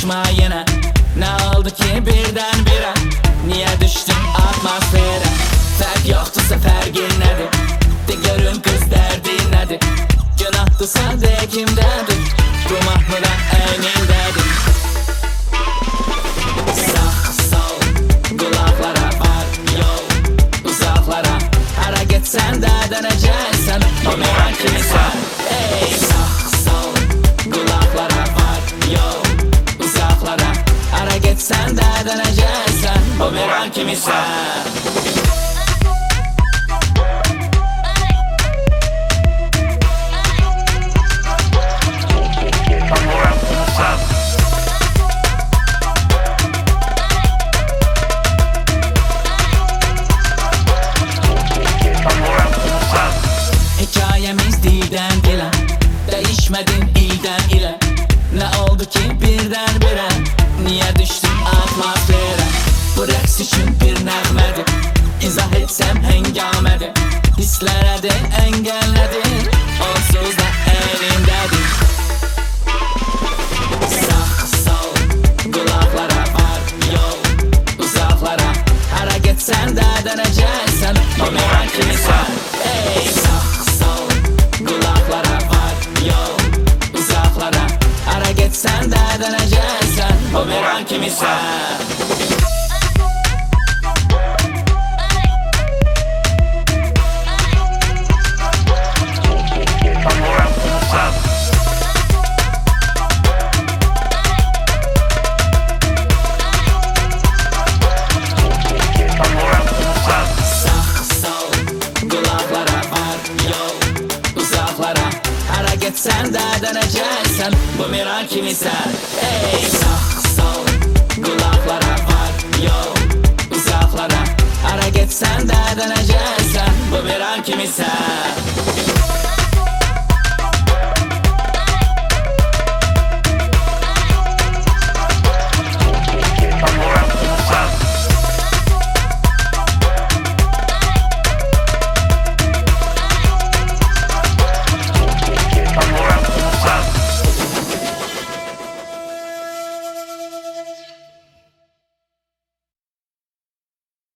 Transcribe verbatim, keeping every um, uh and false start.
Karışma yine. Ne oldu ki birdenbire? Niye düştün atmosfere? Fark yoxdursa fərqin nədir? De görüm kız dərdin nədir? Günahdırsa de kimdədir? Bu mahmuda əynindədir. Sağ sol qulaqlara var yol, uzaqlara. Hara getsən də dönəcəksən, o meran kimisən. Ey sağ sol qulaqlara var yol, uzaqlara. Hara getsən də dönəcəksən, o meran kimisən. Hikayemiz dilden dile, değişmedin ilden ile. Ne oldu ki birdenbire? Niye düştün atmosfere? Bu rəqs için bir nəğmədir. İzah etsem hengamədir. Hislərə de engellədir. Onsuz da elindədir. Sağ sol qulaqlara var yol, uzaqlara. Hara getsən də dönəcəksən, o meran kimisən. Ey sağ sen de döneceksen, o meran kimisən. Sen de döneceksen, bu miran kimisən. Ey sağ sol qulaqlara var yol, uzaqlara. Hara getsən də dönəcəksən, bu miran kimisən.